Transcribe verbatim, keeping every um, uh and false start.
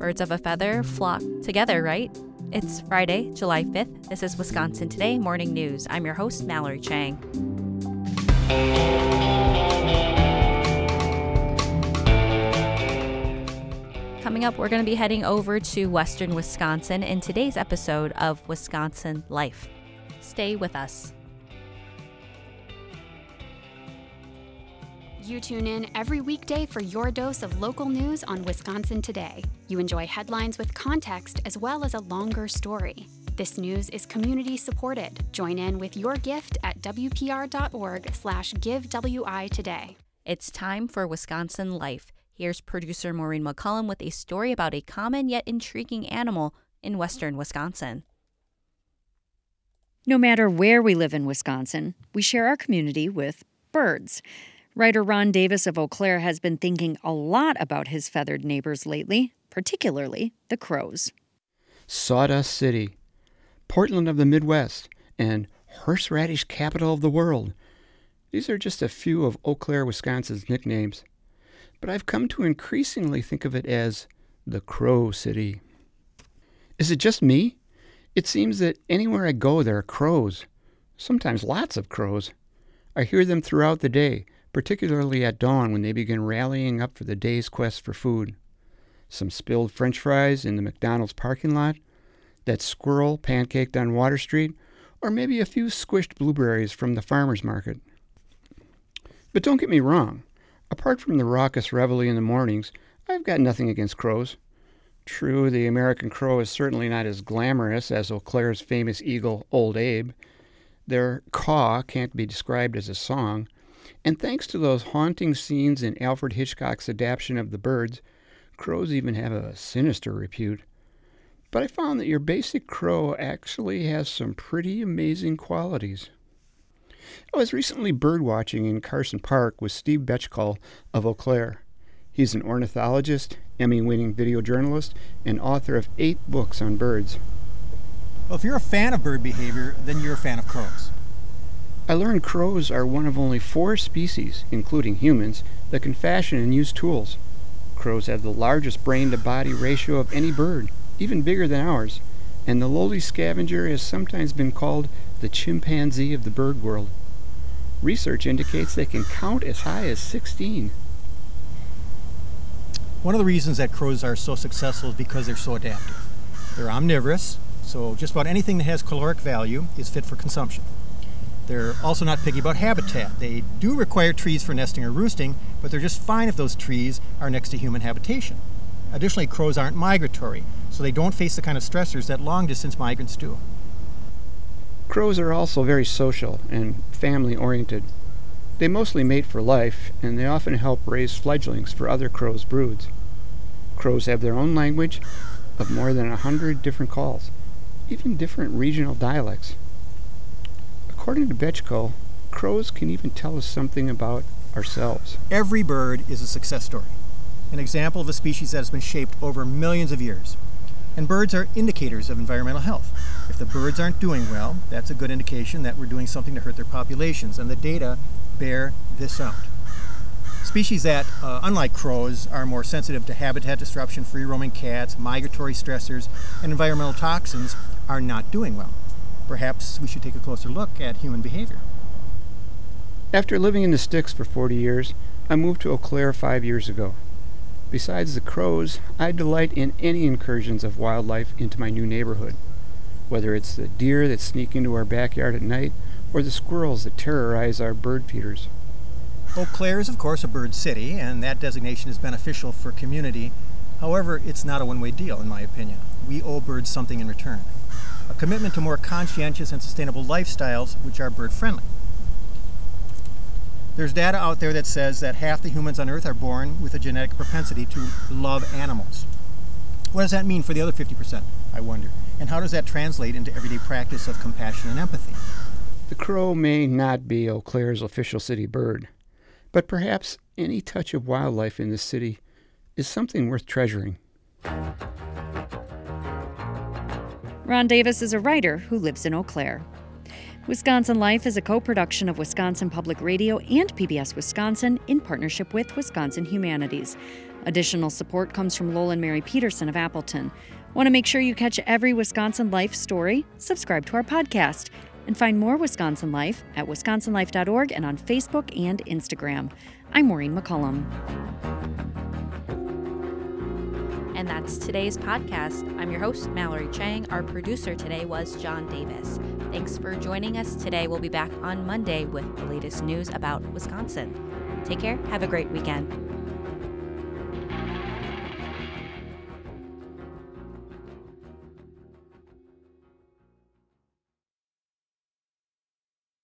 Birds of a feather flock together, right? It's Friday, July fifth. This is Wisconsin Today Morning News. I'm your host, Mallory Chang. Coming up, we're going to be heading over to Western Wisconsin in today's episode of Wisconsin Life. Stay with us. You tune in every weekday for your dose of local news on Wisconsin Today. You enjoy headlines with context as well as a longer story. This news is community supported. Join in with your gift at wpr.org slash give WI today. It's time for Wisconsin Life. Here's producer Maureen McCullum with a story about a common yet intriguing animal in western Wisconsin. No matter where we live in Wisconsin, we share our community with birds. Writer Ron Davis of Eau Claire has been thinking a lot about his feathered neighbors lately, particularly the crows. Sawdust City, Portland of the Midwest, and horseradish capital of the world. These are just a few of Eau Claire, Wisconsin's nicknames. But I've come to increasingly think of it as the Crow City. Is it just me? It seems that anywhere I go there are crows, sometimes lots of crows. I hear them throughout the day, particularly at dawn when they begin rallying up for the day's quest for food. Some spilled French fries in the McDonald's parking lot, that squirrel pancaked on Water Street, or maybe a few squished blueberries from the farmer's market. But don't get me wrong. Apart from the raucous reveille in the mornings, I've got nothing against crows. True, the American crow is certainly not as glamorous as Eau Claire's famous eagle, Old Abe. Their caw can't be described as a song, and thanks to those haunting scenes in Alfred Hitchcock's adaptation of The Birds, crows even have a sinister repute. But I found that your basic crow actually has some pretty amazing qualities. I was recently birdwatching in Carson Park with Steve Betchkal of Eau Claire. He's an ornithologist, Emmy-winning video journalist, and author of eight books on birds. Well, if you're a fan of bird behavior, then you're a fan of crows. I learned crows are one of only four species, including humans, that can fashion and use tools. Crows have the largest brain-to-body ratio of any bird, even bigger than ours, and the lowly scavenger has sometimes been called the chimpanzee of the bird world. Research indicates they can count as high as sixteen. One of the reasons that crows are so successful is because they're so adaptive. They're omnivorous, so just about anything that has caloric value is fit for consumption. They're also not picky about habitat. They do require trees for nesting or roosting, but they're just fine if those trees are next to human habitation. Additionally, crows aren't migratory, so they don't face the kind of stressors that long-distance migrants do. Crows are also very social and family-oriented. They mostly mate for life, and they often help raise fledglings for other crows' broods. Crows have their own language of more than a hundred different calls, even different regional dialects. According to Betchkal, crows can even tell us something about ourselves. Every bird is a success story, an example of a species that has been shaped over millions of years. And birds are indicators of environmental health. If the birds aren't doing well, that's a good indication that we're doing something to hurt their populations, and the data bear this out. Species that, uh, unlike crows, are more sensitive to habitat disruption, free-roaming cats, migratory stressors, and environmental toxins are not doing well. Perhaps we should take a closer look at human behavior. After living in the sticks for forty years, I moved to Eau Claire five years ago. Besides the crows, I delight in any incursions of wildlife into my new neighborhood, whether it's the deer that sneak into our backyard at night or the squirrels that terrorize our bird feeders. Eau Claire is, of course, a bird city, and that designation is beneficial for community. However, it's not a one-way deal, in my opinion. We owe birds something in return. A commitment to more conscientious and sustainable lifestyles which are bird-friendly. There's data out there that says that half the humans on Earth are born with a genetic propensity to love animals. What does that mean for the other fifty percent, I wonder? And how does that translate into everyday practice of compassion and empathy? The crow may not be Eau Claire's official city bird, but perhaps any touch of wildlife in this city is something worth treasuring. Ron Davis is a writer who lives in Eau Claire. Wisconsin Life is a co-production of Wisconsin Public Radio and P B S Wisconsin in partnership with Wisconsin Humanities. Additional support comes from Lowell and Mary Peterson of Appleton. Want to make sure you catch every Wisconsin Life story? Subscribe to our podcast and find more Wisconsin Life at wisconsin life dot org and on Facebook and Instagram. I'm Maureen McCullum. And that's today's podcast. I'm your host, Mallory Chang. Our producer today was John Davis. Thanks for joining us today. We'll be back on Monday with the latest news about Wisconsin. Take care. Have a great weekend.